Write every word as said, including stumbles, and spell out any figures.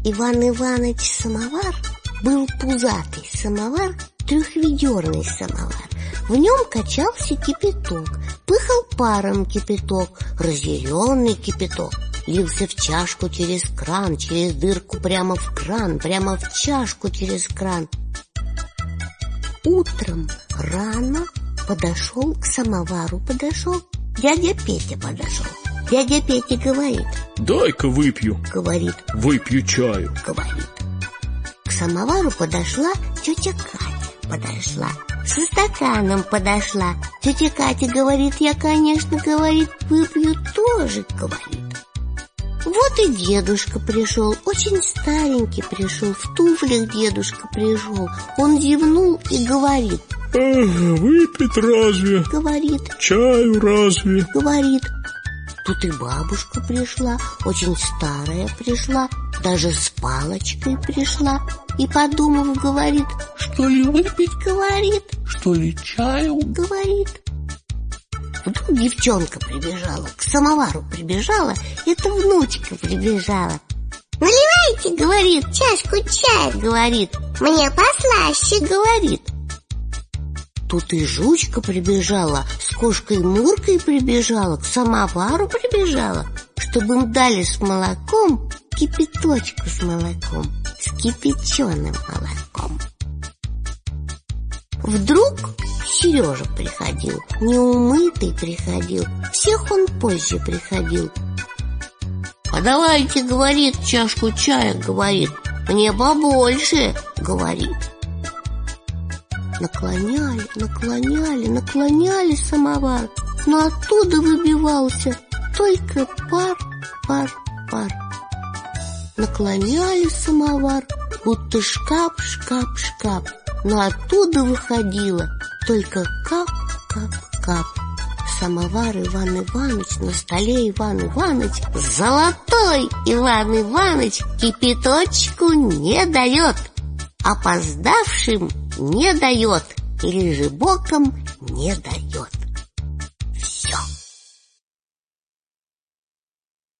Иван Иваныч самовар был пузатый самовар, трехведерный самовар. В нем качался кипяток, пыхал паром кипяток, разъяренный кипяток. Лился в чашку через кран, через дырку прямо в кран, прямо в чашку через кран. Утром рано подошел к самовару, подошел дядя Петя подошел. Дядя Петя говорит: дай-ка выпью. Говорит: выпью чаю. Говорит. К самовару подошла тетя Катя, подошла, со стаканом подошла. Тетя Катя говорит: я, конечно, говорит, выпью тоже, говорит. Вот и дедушка пришел, очень старенький пришел, в туфлях дедушка пришел. Он зевнул и говорит: выпить разве? Говорит. Чаю разве? Говорит. Тут и бабушка пришла, очень старая пришла, даже с палочкой пришла. И, подумав, говорит: что ли выпить, говорит, что ли чаю, говорит. Вдруг девчонка прибежала, к самовару прибежала, это внучка прибежала. Наливайте, говорит, чашку чая, говорит, мне послаще, говорит. Тут и жучка прибежала, с кошкой Муркой прибежала, к самовару прибежала, чтобы им дали с молоком кипяточку с молоком, с кипяченым молоком. Вдруг Сережа приходил, неумытый приходил, всех он позже приходил. Подавайте, говорит, чашку чая, говорит, мне побольше, говорит. Наклоняли, наклоняли, наклоняли самовар, но оттуда выбивался только пар, пар, пар. Наклоняли самовар, будто шкаф, шкаф, шкаф, но оттуда выходило только кап, кап, кап. Самовар Иван Иваныч, на столе Иван Иваныч, золотой Иван Иваныч кипяточку не дает, опоздавшим не дает, лежебоком не дает.